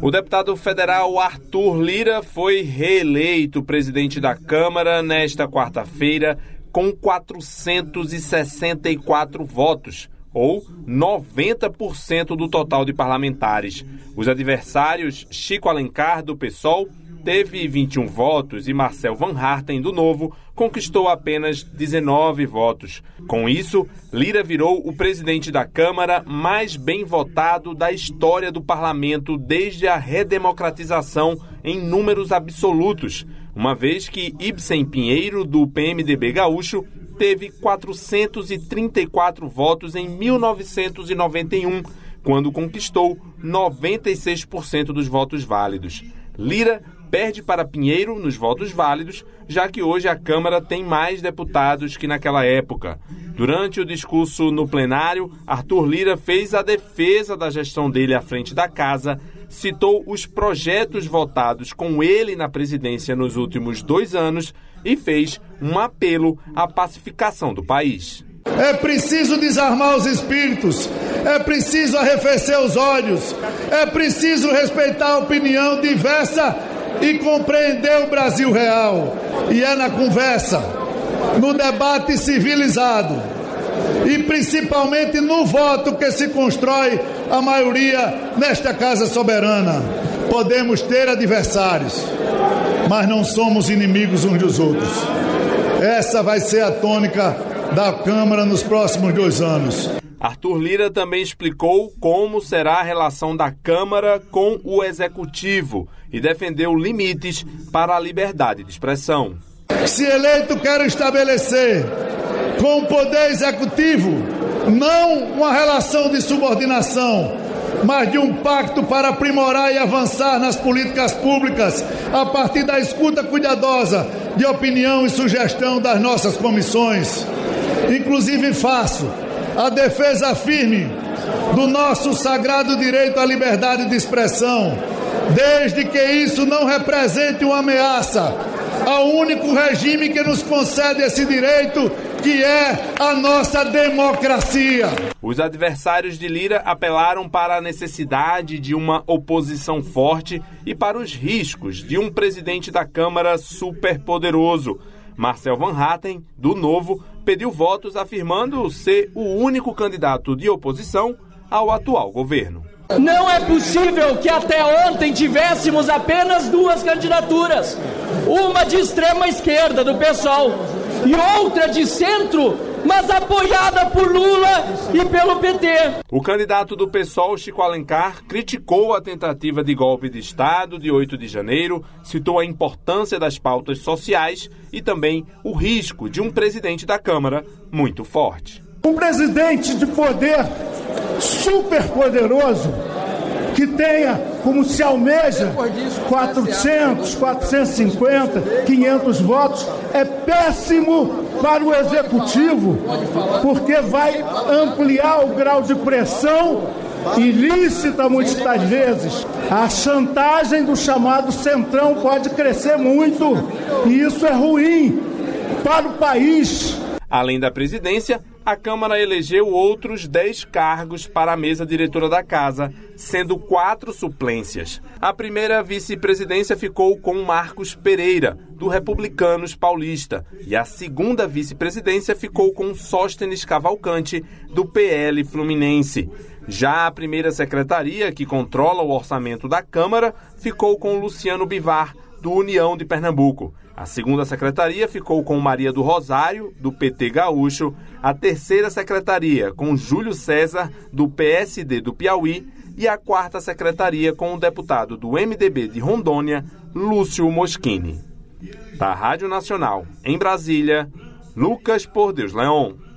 O deputado federal Arthur Lira foi reeleito presidente da Câmara nesta quarta-feira com 464 votos, ou 90% do total de parlamentares. Os adversários, Chico Alencar, do PSOL, teve 21 votos e Marcel Van Harten, do Novo, conquistou apenas 19 votos. Com isso, Lira virou o presidente da Câmara mais bem votado da história do parlamento desde a redemocratização em números absolutos, uma vez que Ibsen Pinheiro, do PMDB gaúcho, teve 434 votos em 1991, quando conquistou 96% dos votos válidos. Lira perde para Pinheiro nos votos válidos, já que hoje a Câmara tem mais deputados que naquela época. Durante o discurso no plenário, Arthur Lira fez a defesa da gestão dele à frente da casa, citou os projetos votados com ele na presidência nos últimos 2 anos e fez um apelo à pacificação do país. É preciso desarmar os espíritos, é preciso arrefecer os ódios, é preciso respeitar a opinião diversa e compreender o Brasil real. E é na conversa, no debate civilizado e principalmente no voto que se constrói a maioria nesta Casa Soberana. Podemos ter adversários, mas não somos inimigos uns dos outros. Essa vai ser a tônica da Câmara nos próximos 2 anos. Arthur Lira também explicou como será a relação da Câmara com o Executivo e defendeu limites para a liberdade de expressão. Se eleito, quero estabelecer com o Poder Executivo não uma relação de subordinação, mas de um pacto para aprimorar e avançar nas políticas públicas a partir da escuta cuidadosa de opinião e sugestão das nossas comissões. Inclusive faço a defesa firme do nosso sagrado direito à liberdade de expressão, desde que isso não represente uma ameaça ao único regime que nos concede esse direito, que é a nossa democracia. Os adversários de Lira apelaram para a necessidade de uma oposição forte e para os riscos de um presidente da Câmara superpoderoso. Marcel Van Harten, do Novo, pediu votos afirmando ser o único candidato de oposição ao atual governo. Não é possível que até ontem tivéssemos apenas 2 candidaturas, uma de extrema esquerda, do PSOL, e outra de centro, mas apoiada por Lula e pelo PT. O candidato do PSOL, Chico Alencar, criticou a tentativa de golpe de Estado de 8 de janeiro, citou a importância das pautas sociais e também o risco de um presidente da Câmara muito forte. Um presidente de poder superpoderoso que tenha, como se almeja, 400, 450, 500 votos, é péssimo para o Executivo, porque vai ampliar o grau de pressão ilícita, muitas das vezes. A chantagem do chamado Centrão pode crescer muito, e isso é ruim para o país. Além da presidência, a Câmara elegeu outros 10 cargos para a mesa diretora da Casa, sendo 4 suplências. A primeira vice-presidência ficou com Marcos Pereira, do Republicanos Paulista, e a segunda vice-presidência ficou com Sóstenes Cavalcante, do PL Fluminense. Já a primeira secretaria, que controla o orçamento da Câmara, ficou com Luciano Bivar, do União de Pernambuco. A segunda secretaria ficou com Maria do Rosário, do PT gaúcho, a terceira secretaria com Júlio César, do PSD do Piauí, e a quarta secretaria com o deputado do MDB de Rondônia, Lúcio Moschini. Da Rádio Nacional, em Brasília, Lucas Por Deus Leon.